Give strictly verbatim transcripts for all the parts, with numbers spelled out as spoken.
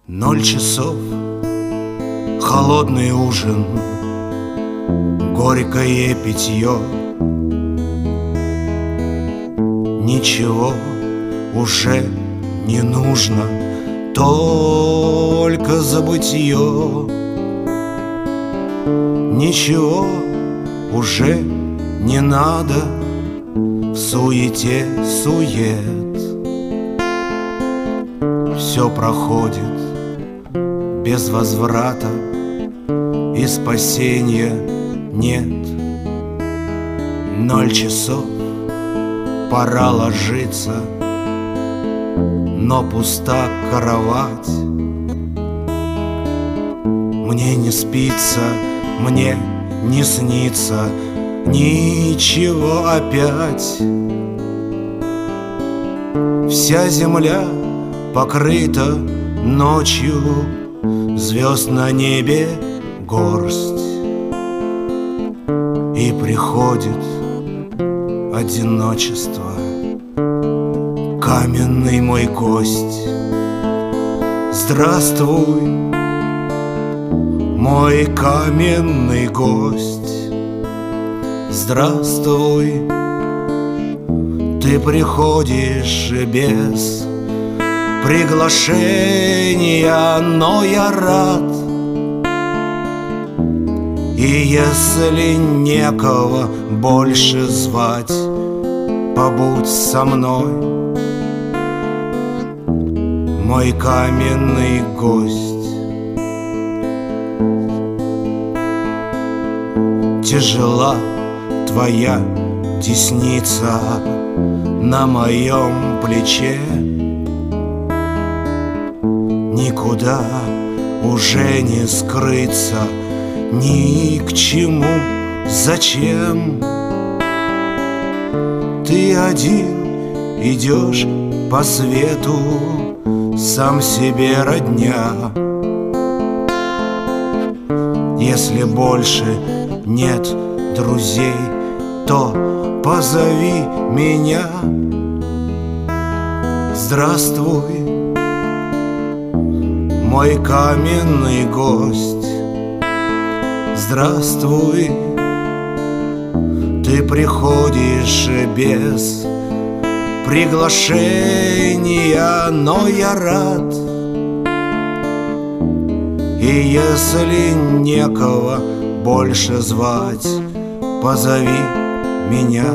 Ноль часов, холодный ужин, горькое питье. Ничего уже не нужно, только забытье. Ничего уже не надо, в суете сует. Все проходит без возврата, и спасения нет. Ноль часов, пора ложиться, но пуста кровать. Мне не спится, мне не снится ничего опять. Вся земля покрыта ночью, звезд на небе горсть. И приходит одиночество, каменный мой гость. Здравствуй, мой каменный гость. Здравствуй, ты приходишь без приглашения, но я рад. И если некого больше звать, побудь со мной, мой каменный гость. Тяжела твоя десница на моем плече. Никуда уже не скрыться, ни к чему, зачем. Ты один идешь по свету, сам себе родня. Если больше нет друзей, то позови меня. Здравствуй, мой каменный гость. Здравствуй, ты приходишь без приглашения, но я рад. И если некого больше звать, позови меня,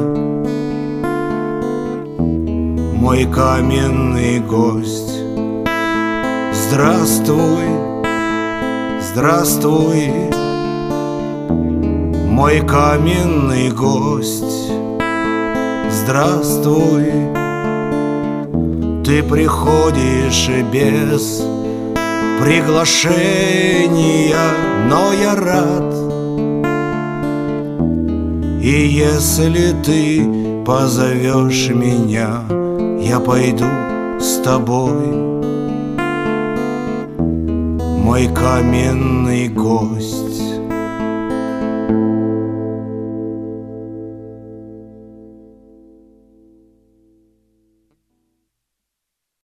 мой каменный гость. Здравствуй, здравствуй, мой каменный гость. Здравствуй, ты приходишь без приглашения, но я рад. И если ты позовешь меня, я пойду с тобой, мой каменный гость.